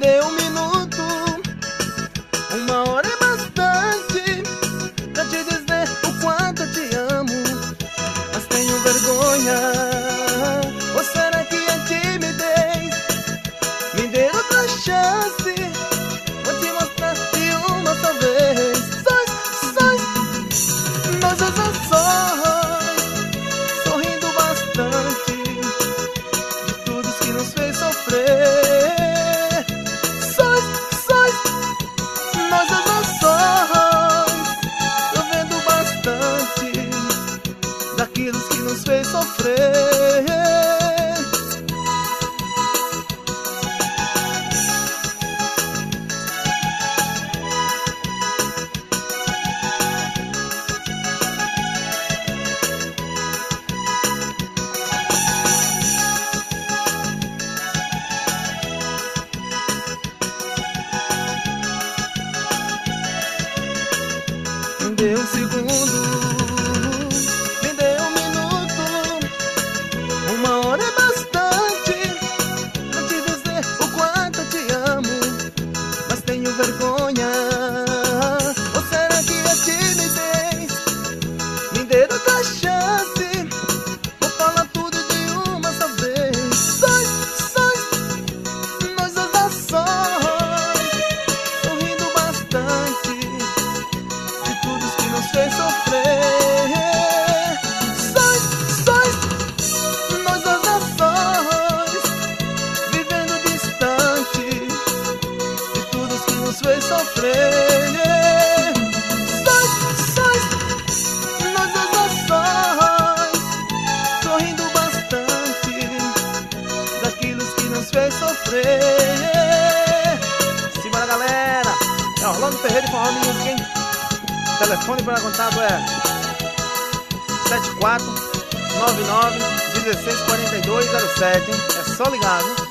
dê um minuto, uma hora é bastante pra te dizer o quanto eu te amo, mas tenho vergonha. Ou será que é timidez? Me dê outra chance, vou te mostrar de uma só vez. Nós dois sorrindo bastante de tudo que nos fez sofrer. Nós dois sofrendo bastante daquilo que nos fez sofrer. Me dê um segundo, me dê um minuto, uma hora é bastante pra te dizer o quanto eu te amo, mas tenho vergonha. Ou será que é timidez? Me dê outra chance, vou falar tudo de uma só vez. Nós dois sorrindo bastante de tudo que nos fez sofrer. Nós dois vivendo distante de tudo que nos fez sofrer. Nós dois sorrindo bastante daquilo que nos fez sofrer. Simbora, galera, é Orlando Ferreira de Forró Music, hein? O telefone para contato é 7499-164207, hein? É só ligar, viu?